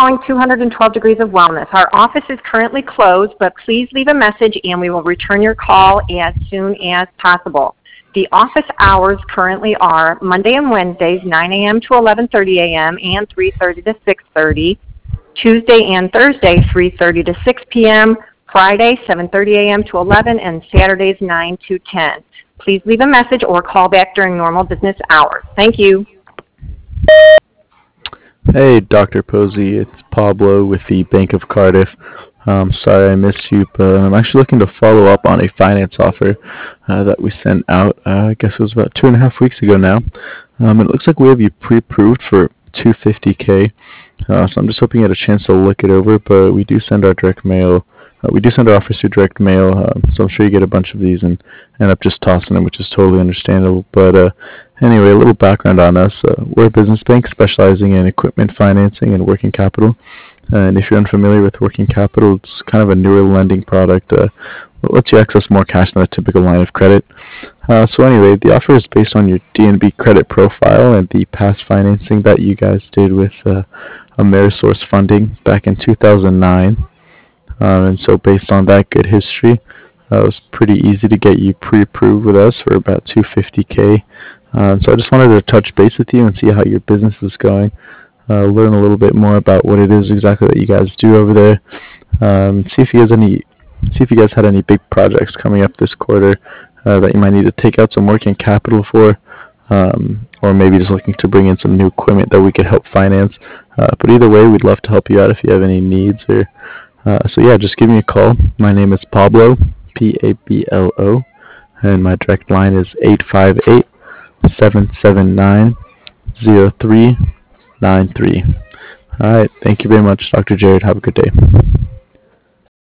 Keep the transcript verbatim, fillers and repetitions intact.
calling two hundred twelve Degrees of Wellness. Our office is currently closed, but please leave a message and we will return your call as soon as possible. The office hours currently are Monday and Wednesdays, nine a.m. to eleven thirty a.m. and three thirty to six thirty. Tuesday and Thursday, three thirty to six p.m., Friday, seven thirty a.m. to eleven, and Saturdays, nine to ten. Please leave a message or call back during normal business hours. Thank you. Hey, Doctor Posey, it's Pablo with the Bank of Cardiff. Um, sorry I missed you, but I'm actually looking to follow up on a finance offer uh, that we sent out, uh, I guess it was about two and a half weeks ago now. Um, it looks like we have you pre-approved for two hundred fifty K, uh, so I'm just hoping you had a chance to look it over, but we do send our direct mail. Uh, we do send our offers through direct mail, uh, so I'm sure you get a bunch of these and end up just tossing them, which is totally understandable. But uh, anyway, a little background on us. Uh, we're a business bank specializing in equipment financing and working capital. Uh, and if you're unfamiliar with working capital, it's kind of a newer lending product uh, that lets you access more cash than a typical line of credit. Uh, so anyway, the offer is based on your D N B credit profile and the past financing that you guys did with uh, Amerisource funding back in two thousand nine. Um, and so based on that good history, uh, it was pretty easy to get you pre-approved with us for about two hundred fifty K. Uh, so I just wanted to touch base with you and see how your business is going. Uh, learn a little bit more about what it is exactly that you guys do over there. Um, see if you guys any, see if you guys had any big projects coming up this quarter uh, that you might need to take out some working capital for, um, or maybe just looking to bring in some new equipment that we could help finance. Uh, but either way, we'd love to help you out if you have any needs. Or uh, so yeah, just give me a call. My name is Pablo, P A B L O, and my direct line is eight five eight, seven seven nine, zero three nine three. All right. Thank you very much, Doctor Jared. Have a good day.